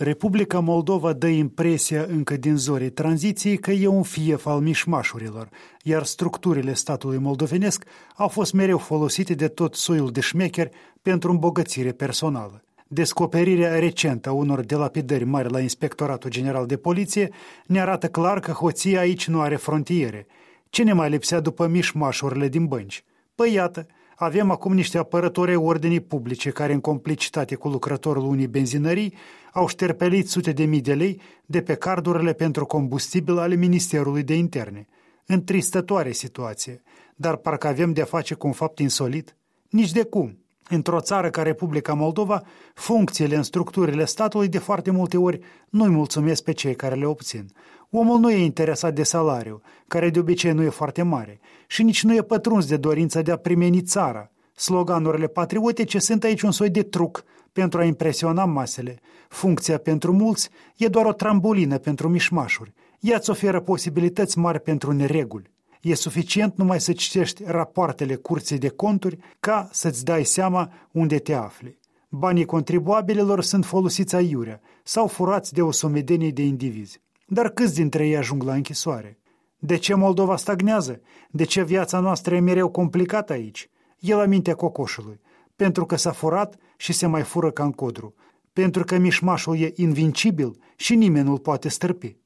Republica Moldova dă impresia încă din zorii tranziției că e un fief al mișmașurilor, iar structurile statului moldovenesc au fost mereu folosite de tot soiul de șmecheri pentru îmbogățire personală. Descoperirea recentă a unor delapidări mari la Inspectoratul General de Poliție ne arată clar că hoția aici nu are frontiere. Ce ne mai lipsea după mișmașurile din bănci? Păi iată, avem acum niște apărători ai ordinii publice care, în complicitate cu lucrătorul unei benzinării, au șterpelit sute de mii de lei de pe cardurile pentru combustibil ale Ministerului de Interne. Întristătoare situație, dar parcă avem de-a face cu un fapt insolit? Nici de cum. Într-o țară ca Republica Moldova, funcțiile în structurile statului de foarte multe ori nu-i mulțumesc pe cei care le obțin. Omul nu e interesat de salariu, care de obicei nu e foarte mare, și nici nu e pătruns de dorința de a primeni țara. Sloganurile patriotice sunt aici un soi de truc pentru a impresiona masele. Funcția pentru mulți e doar o trambulină pentru mișmașuri. Ea îți oferă posibilități mari pentru nereguli. E suficient numai să citești rapoartele Curții de Conturi ca să-ți dai seama unde te afli. Banii contribuabililor sunt folosiți aiurea sau furați de o sumedenie de indivizi. Dar câți dintre ei ajung la închisoare? De ce Moldova stagnează? De ce viața noastră e mereu complicată aici? E la mintea cocoșului. Pentru că s-a furat și se mai fură ca în codru. Pentru că mișmașul e invincibil și nimeni nu-l poate stârpi.